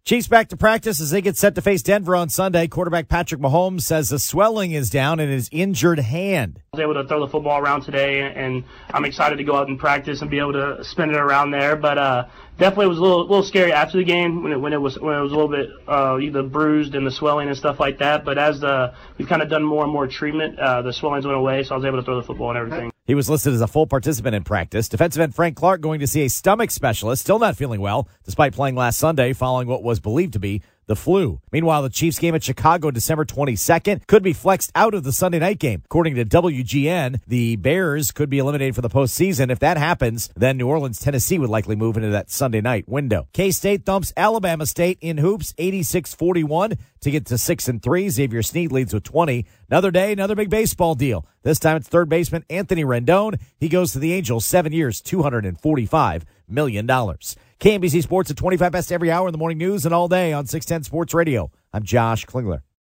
Chiefs back to practice as they get set to face Denver on Sunday. Quarterback Patrick Mahomes says the swelling is down in his injured hand. I was able to throw the football around today, and I'm excited to go out and practice and be able to spin it around there. But definitely was a little scary after the game when it was a little bit either bruised and the swelling and stuff like that. But as we've kind of done more and more treatment, the swellings went away, so I was able to throw the football and everything. He was listed as a full participant in practice. Defensive end Frank Clark going to see a stomach specialist, still not feeling well, despite playing last Sunday following what was believed to be the flu. Meanwhile, the Chiefs game at Chicago December 22nd could be flexed out of the Sunday night game. According to WGN, the Bears could be eliminated for the postseason. If that happens, then New Orleans, Tennessee would likely move into that Sunday night window. K-State thumps Alabama State in hoops 86-41 to get to 6-3. Xavier Sneed leads with 20. Another day, another big baseball deal. This time it's third baseman Anthony Rendon. He goes to the Angels 7 years, $245 million. KMBC Sports at 25 best every hour in the morning news and all day on 610 Sports Radio. I'm Josh Klingler.